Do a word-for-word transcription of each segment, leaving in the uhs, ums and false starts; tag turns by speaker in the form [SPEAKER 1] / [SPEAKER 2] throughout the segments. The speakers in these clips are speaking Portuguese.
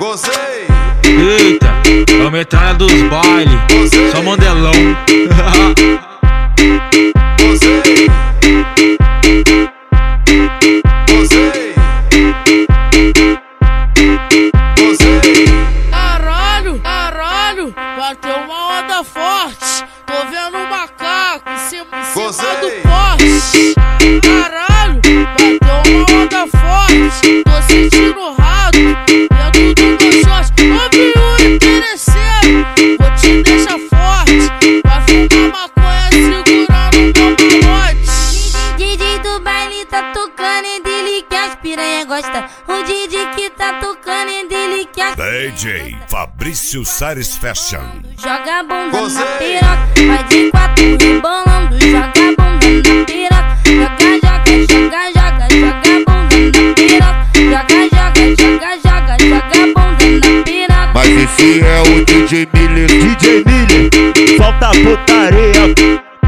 [SPEAKER 1] Gozei.
[SPEAKER 2] Eita, é o metralha dos baile, só mandelão.
[SPEAKER 1] Gozei. Gozei. Gozei.
[SPEAKER 3] Caralho, caralho, bateu uma onda forte. Tô vendo um macaco em cima, em cima do poste. Caralho, bateu uma onda forte. Tô sentindo o rato dentro do meu short. Ô viu interesseiro, vou te deixar forte. Vai fumar maconha segurando meu malote.
[SPEAKER 4] D J do baile tá tocando e dele que as piranha gosta. O D J que tá tocando e dele que as
[SPEAKER 5] D J Fabrício Sares Fashion.
[SPEAKER 4] joga a bunda
[SPEAKER 1] Gozei.
[SPEAKER 4] na piroca, vai de quatro rebolando. Joga a bunda na piroca, joga, joga, joga, joga, joga a bunda na piroca. Joga, joga, joga, joga, joga a bunda na piroca.
[SPEAKER 6] Mas esse é o D J Miller, D J Miller, solta a putaria.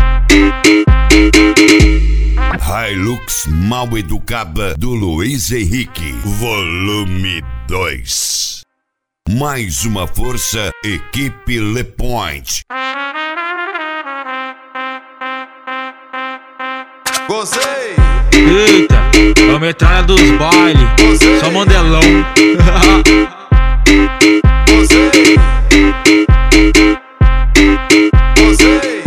[SPEAKER 5] Hilux Mal Educada do Luiz Henrique, volume dois. Mais uma força, equipe Le Point.
[SPEAKER 1] Gozei.
[SPEAKER 2] Eita, é o metralha dos baile, só mandelão.
[SPEAKER 1] Gozei. Gozei.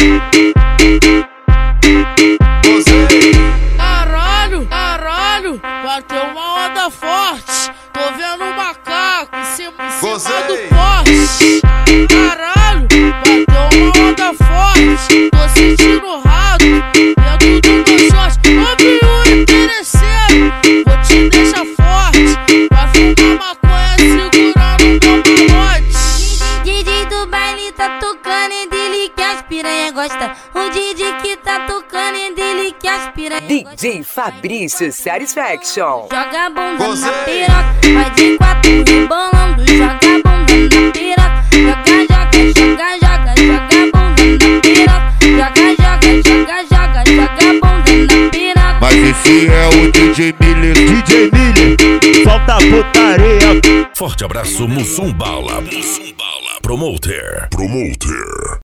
[SPEAKER 1] Gozei.
[SPEAKER 3] Caralho, caralho, bateu uma onda forte. Tô vendo um macaco em cima, em cima
[SPEAKER 1] Gozei.
[SPEAKER 3] do poste. Caralho, bateu uma onda forte. Tô sentindo o rato dentro do meu short. Ô viu interesseiro, vou te deixar forte. Vai fumar maconha segurando meu malote.
[SPEAKER 4] D J do baile tá tocando e dele que as piranha gosta. O D J que tá tocando e dele que as piranha
[SPEAKER 7] D
[SPEAKER 4] gosta.
[SPEAKER 7] J Fabrício Satisfaction.
[SPEAKER 4] Joga a bunda
[SPEAKER 1] Gozei.
[SPEAKER 4] na piroca, vai de quatro rebolando. Joga a bunda na piroca, joga, joga, joga, joga, joga a bunda na piroca. Joga, joga, joga, joga, joga a bunda na piroca.
[SPEAKER 6] Mas esse é o D J Miller, D J Miller, solta a putaria.
[SPEAKER 5] Forte abraço, Mussum Bala. Mussum Bala. Promoter. Promoter.